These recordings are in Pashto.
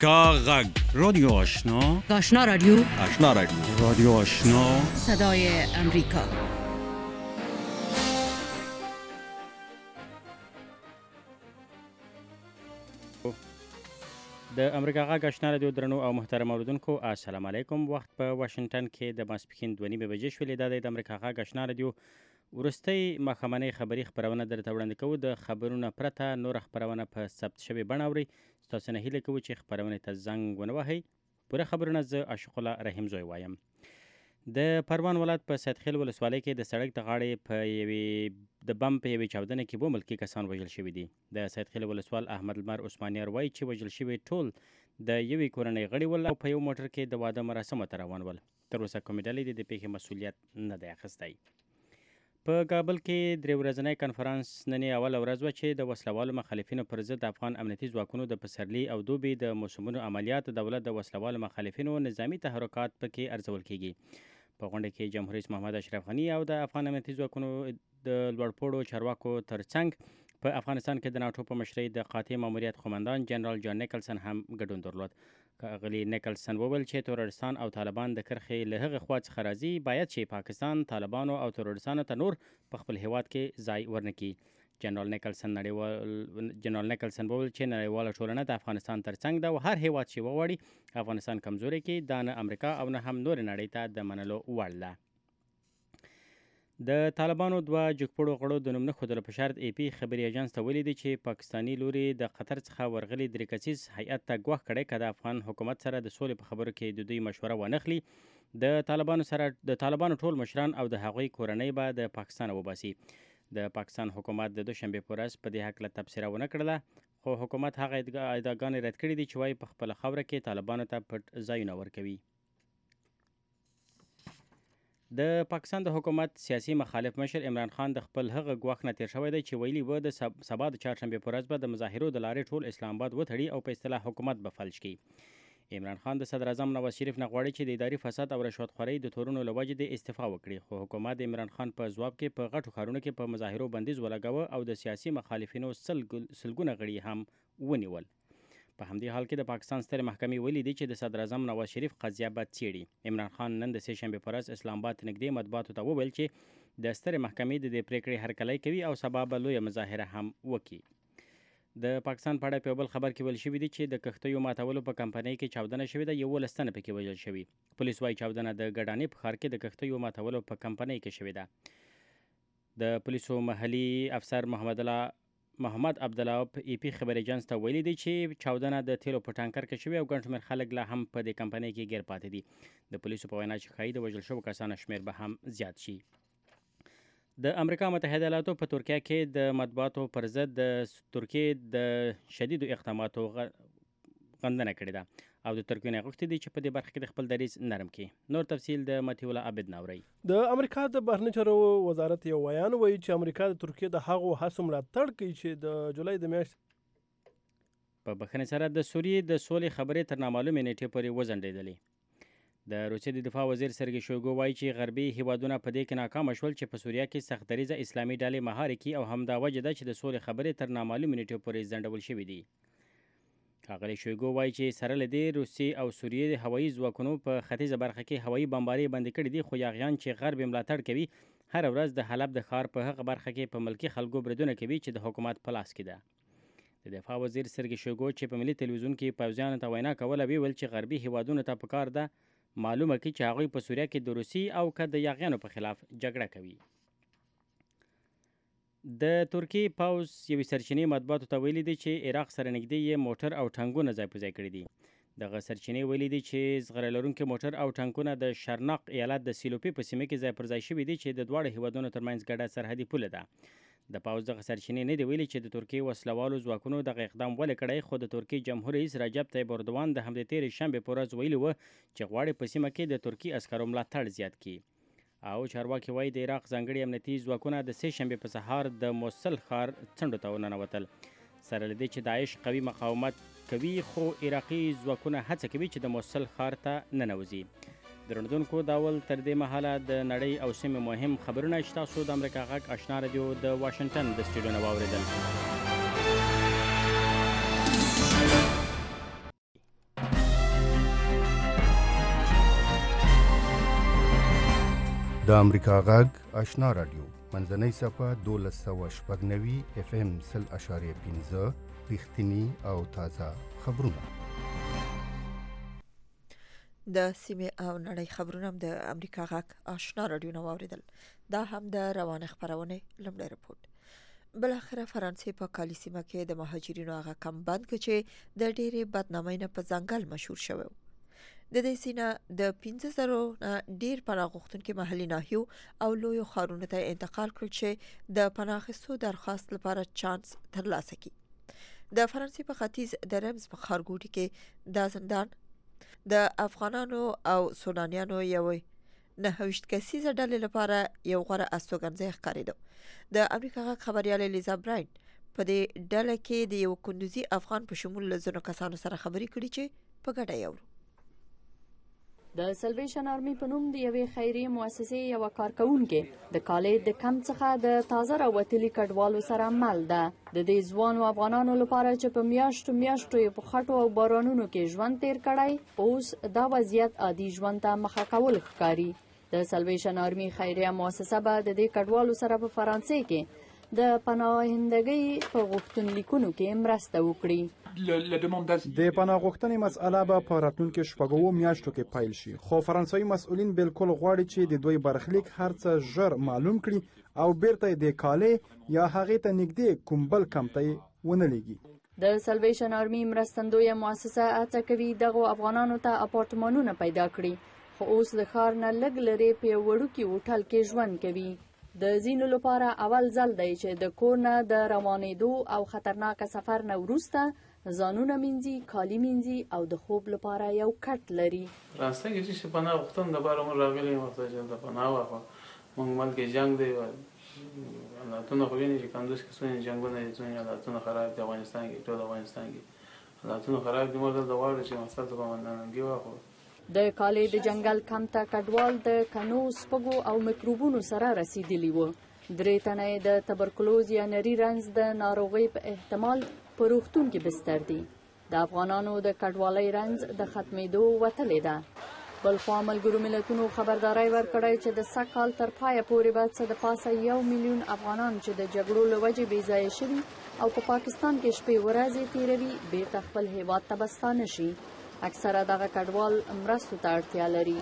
کاغذ رادیو آشنا، آشنا رادیو، آشنا رادیو، رادیو آشنا، صدای امریکا. د امریکا غږ آشنا رادیو درنو او محترم اوریدونکو السلام علیکم. وخت په واشنگټن کې د ماسپښین 2:30 بجې شولې. د امریکا غږ آشنا رادیو ورستۍ ماښامنۍ خبري خبرونه درته وړاندې کوو. د خبرونو پرته نور خبرونه په ثبت شوې بڼه اورئ. ستاسو نه هیله کوو چې خبرونې ته زنګ ونه وهئ. پوره خبرونه زه عاشق الله رحیم زوی وایم. د پروان ولایت په سیدخیل ولسوالۍ کې د سړک د غاړې په د بم په یوې چاودنه کې 2 ملکي کسان وژل شوي دي. د سیدخیل ولسوال احمد لمر عثمانیار وایي چې وژل شوي ټول د یوې کورنۍ غړي ول او په یو موټر کې د واده مراسمو ته روان ول. تر اوسه کومې ډلې د پیښې مسؤلیت نه دی اخیستی. په کابل کې 3 ورځنی کنفرانس نن اوله ورځ وه چې د وسلوالو مخالفینو پر ضد افغان امنیتي ځواکونو د پسرلي او دوبي د موسمونو عملیات دولت د وسلوالو مخالفینو نظامي تحرکات پکې ارزول کیږي. په غونډه کې جمهور رئیس محمد اشرف غني او د افغان امنیتي ځواکونو د لوړپوړو چارواکو ترڅنګ په افغانستان کې د ناټو په مشرۍ د قاطع ماموریت قومندان جنرال جان نیکلسن هم ګډون درلود. ښاغلي نیکلسن وویل چې ترورستان او طالبان د کرښې له هغې خوا څخه راځي، باید چې پاکستان طالبانو او ترورستانو ته نور په خپل هیواد کې ځای ورنکړي. جنرال نیکلسن وویل چې نړیواله ټولنه د افغانستان ترڅنګ ده او هر هیواد چې وغواړي افغانستان کمزوری کړي دا نه امریکا او نه هم نور نړۍ ته د منلو وړ ده. د طالبانو 2 جګپړو غړو د نوم نه ښودلو په شرط ای پی خبري ایجنس ته ویلي دي چې پاکستاني لوري د قطر څخه ورغلي 3 کسیز هیئت ته ګواښ کړی که د افغان حکومت سره د سولې په خبرو کې د دوی مشوره وانخلي، د طالبانو ټول مشران او د هغوی کورنۍ به د پاکستان وباسي. د پاکستان حکومت د دوشنبې په ورځ په دې هکله تبصره ونه کړله، خو حکومت هغه ادعاګانې رد کړي دي چې وایي په خپله خاوره کې طالبانو ته پټ ځایونه ورکوي. د پاکستان د حکومت سیاسي مخالف مشر عمران خان د خپل هغه ګواښ نه تیر شوی دی چې ویلي و د سبا د چهارشنبې په ورځ به د مظاهرو د لارې ټول اسلام آباد وتړي او په اصطلاح حکومت به فلج کړي. عمران خان د صدر اعظم نواز شریف نه غواړي چې د اداري فساد او رشوت خورۍ د تورونو له وجې د استعفا وکړي، خو حکومت د عمران خان په ځواب کې په غټو ښارونو کې په مظاهرو بندیز ولګاوه او د سیاسي مخالفینو سلګونه غړي هم ونیول. په همدې حال کې د پاکستان سترې محکمې ویلي دي چې د صدر اعظم نواز شریف قضیه به څیړي. عمران خان نن د 3 شنبې په ورځ اسلام آباد نږدې مطبوعاتو ته وویل چې د سترې محکمې د دې پریکړې هرکلی کوي او سبا به لویه مظاهره هم وکړي. د پاکستان په اړه په بل خبر کې ویل شوي دي چې د کښتیو ماتولو په کمپنۍ کې چاودنه شوې ده، 11 تنه پکې وژل شوي. پولیس وایي چاودنه د ګډانې په ښار کې د کښتیو ماتولو په کمپنۍ کې شوې ده. د پولیسو محلي افسر محمد عبدالله په ای پی خبر ایجنس ته ویلي دی چې چاودنه د تیلو په ټانکر کې شوې او ګڼ شمېر خلک لا هم په دې کمپنۍ کې ګیر پاتې دي. د پولیسو په وینا چې ښایي د وژل شوو کسانو شمېر به هم زیات شي. د امریکا متحده ایالاتو په ترکیه کې د مطبوعاتو پر ضد د ترکیې د شدیدو اقداماتو غندنه کړې ده او د ترکیې نه غوښتي دي چې په دې برخه کې د خپل دریځ نرم کړي. نور تفصیل د مطیع الله عابد ناوري. د امریکا د بهرنیو چارو وزارت یو بیان وایي چې امریکا د ترکیې د هغو هڅو ملاتړ کوي چې د جولای د میاشتې په بخښنې سره د سوریې د سولې خبرې تر نامعلومې نیټې پورې وځنډېدلې. د روسیې د دفاع وزیر سرګی شویګو وایي چې غربي هیوادونه په دې کې ناکامه شول چې په سوریه کې سخت دریځه اسلامي ډلې مهار کړي او همدا وجه ده چې د سولې خبرې تر نامعلومې نیټې پورې ځنډول شوي دي. ښاغلی شویګو وایي چې سره له دې روسیې او سوریې د هوایي ځواکونو په ختیځه برخه کې هوایي بمبارۍ بندې کړي دي، خو یاغیان چې غرب ملاتړ کوي هره ورځ د حلب د ښار په هغه برخه کې په ملکي خلکو بریدونه کوي چې د حکومت په لاس کې ده. د دفاع وزیر سرګی شویګو چې په ملي تلویزیون کې پوځیانو ته وینا کوله ویل چې غربي هیوادونو ته پکار ده معلومه کړي چې هغوی په سوریه کې د روسي او که د یاغیانو په خلاف جګړه کوي. د ترکیې پوځ یوې سرچینې مطبوعاتو ته ویلي دي چې عراق سره نږدې یې موټر او ټانکونه ځای په ځای کړي دي. دغه سرچینې ویلي دي چې زغره لرونکي موټر او ټانکونه د شرناق ایالت د سیلوپي په سیمه کې ځای پر ځای شوي دي چې د دواړو هیوادونو ترمنځ ګډه سرحدي پوله ده. د پوځ دغه سرچینې نه دی ویلي چې د ترکیې وسلوالو ځواکونو دغه اقدام ولې کړی، خو د ترکیې جمهور رئیس رجب طیب اردوان د همدې تېرې شنبې په ورځ ویلي و چې غواړي په سیمه کې د ترکیې عسکرو ملاتړ زیات کړي. او چارواکي وایي د عراق ځانګړي امنیتي ځواکونه د 3 شنبې په سهار د موصل ښار څنډو ته وننوتل. سره له دې چې داعش قوي مقاومت کوي، خو عراقي ځواکونه هڅه کوي چې د موصل ښار ته ننوځي. درنوونکو داول تر دې مهاله د نړۍ او سیمې مهم خبرونه چې تاسو د امریکا غږ آشنا رادیو د واشنگټن د سټوډیو نه واورېدل. د امریکا غږ آشنا رادیو منځنۍ صفحه 1290 FM 0.5 رښتینی او تازه خبرونه. د سیمې او نړۍ خبرونه هم د امریکا غږ آشنا رادیو نو اوریدل. دا هم د روانه خبرونه لمړی رپورت. بلاخره فرانسې په کالی سیمه کې د مهاجرینو هغه کم بند کې چې د ډېرې بدنامۍ نه په ځنګل مشهور شوی. د دې سیمه د 15,000 ډیر پناه غوښتونکو محلي ناحیو او لویو ښارونو ته انتقال کړل چې د پناه اخیستو درخواست لپاره چانس ترلاسه کړي. د فرانسې په ختیځ د رمز په ښارګوټي کې دا زندان د افغانانو او سودانیانو یو 9 کسیزه ډلې لپاره یو غوره استوګنځای ښکارېده. د امریکا غږ خبريال الیزا براین په دې ډله کې د یو کندوزي افغان په شمول ځینو کسانو سره خبرې کړې چې په ګډه یې اورو. د سلویشن آرمي په نوم د یوې خیریه مؤسسې یو کارکونکې د کالې د کم څخه د تازه راوتلي کډوالو سره مل ده. د دې ځوانو افغانانو لپاره چې په میاشتو یې په خټو او بارانونو کې ژوند تیر کړی، اوس دا وضعیت عادي ژوند ته مخه کول ښکاري. د سلویشن آرمي خیریه مؤسسه به د دې کډوالو سره په فرانسې کې د پناهندګۍ په غوښتنلیکونو کې مرسته وکړي. د پناه غوښتنې مسأله به په راتلونکو شپږو میاشتو کې پیل شي، خو فرانسوي مسؤلین بالکل غواړي چې د دوی برخلیک هر څه ژر معلوم کړي او بیرته د کالې یا هغې ته نږدې کوم بل کمپ ته ونه لیږي. د سلویشن آرمي مرستندویه مؤسسه هڅه کوي دغو افغانانو ته اپارتمانونه پیدا کړي، خو اوس د ښار نه لږ لرې په وړوکي هوټل کې ژوند کوي. د ځینو لپاره اول ځل دی چې د کور نه د روانېدو او خطرناک سفر نه وروسته ځانونه مینځي، کالي مینځي او د خوب لپاره یو کټ لري. راسته کې چې پناه غوښتن د بار عمر راغلی وخت چې د پناه واخو موږ ملک جنگ دی حالاتونه خو ویني چې کندوز کې څونه جنگونه دي، څونه حالاتونه خراب دي افغانستان کې، ټول افغانستان کې حالاتونه خراب دي. موږ د واړو چې مسله په منځنګي واخو. د کالې د جنگل کم ته کډوال د کنو، سپګو او میکروبونو سره رسیدلی وو. 3 تنه د تبرکلوز یا نری رنځ د ناروغۍ په احتمال په روغتون کې بستر دي. د افغانانو د کډوالۍ رنځ د ختمېدو وتلې ده. بل خوا ملګرو ملتونو خبرداری ورکړی چې د سږ کال تر پایه پورې به څه د پاسه 1 میلیون افغانان چې د جګړو له وجې بې ځایه شوي او په پاکستان کې شپې ورځې تیروي بیرته خپل هیواد ته به ستانه شي. اکثره دغه کډوال مرستو ته اړتیا لري.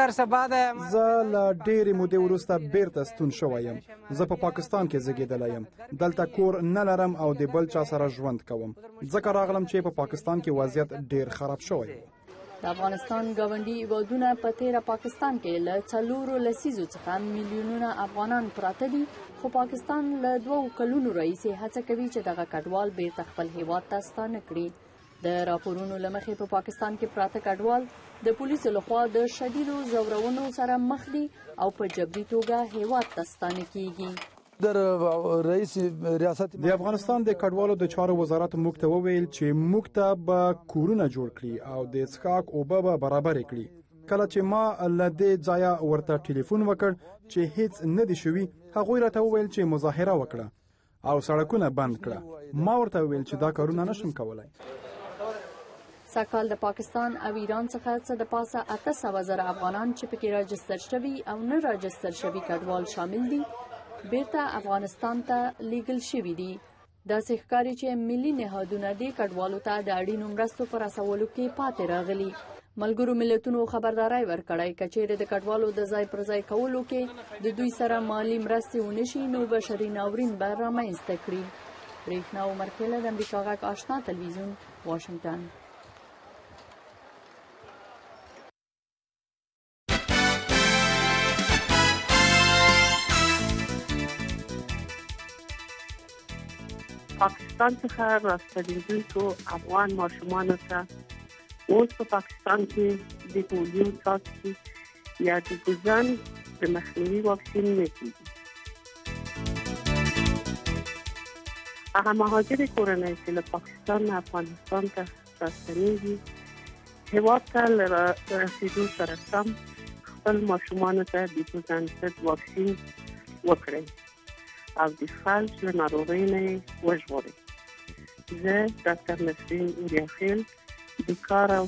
زه له ډېرې مودې وروسته بیرته ستون شوی یم. زه په پاکستان کې زیږېدلی یم. دلته کور نه لرم او د بل چا سره ژوند کوم. ځکه راغلم چې په پاکستان کې وضعیت ډېر خراب شوی. د افغانستان ګاونډي هیوادونه په تیره پاکستان کې له 4 لسیزو څخه میلیونونه افغانان پراته دي، خو پاکستان له 2 کلونو راهیسې هڅه کوي چې دغه کډوال بیرته خپل هیواد ته ستانه کړي. د راپورونو له مخې په پاکستان کې پراته کډوال د پولیسو لخوا د شدیدو ځورونو سره مخ دي او په جبري توګه هیواد ته ستانه کیږي. د افغانستان د کډوالو د چارو وزارت موږ ته وویل چې موږ ته به کورونه جوړ کړي او د څښاک اوبه به برابر کړي. کله چې ما له دې ځایه ورته ټلیفون وکړ چې هیڅ نه دي شوي، هغوی راته وویل چې مظاهره وکړه او سړکونه بند کړه. ما ورته وویل چې دا کارونه نشم کولای. سږکال د پاکستان او ایران څخه څه د پاسه 800,000 افغانان چې پکې راجستر شوي او نه راجستر شوي کډوال شامل دي بیرته افغانستان ته لیږل شوي دي. داسې ښکاري چې ملي نهادونه دې کډوالو ته د اړینو مرستو په رسولو کې پاتې راغلي. ملګرو ملتونو خبرداری ورکړی که چیرې د کډوالو د ځای پر ځای کولو کې د دوی سره مالي مرستې ونه شي نو بشري ناورین به رامنځته کړي. برېښنا عمر کیله د امریکا غږ آشنا تلویزیون، واشنګټن. پاکستان څخه راستنېدونکو افغان ماشومانو ته اوس په پاکستان کې د پولیو څاڅکي یا د ګوزن د مخنیوي واکسین نه کېږي. هغه مهاجر کورنۍ چې له پاکستان نه افغانستان ته راستنېږي هېواد ته له رسېدو سره سم خپل ماشومانو ته د ګوزن ضد واکسین وکړئ او د فلج له ناروغۍ نه یې وژغورئ. زه ډاکټر نسرین اوریاخیل د کار او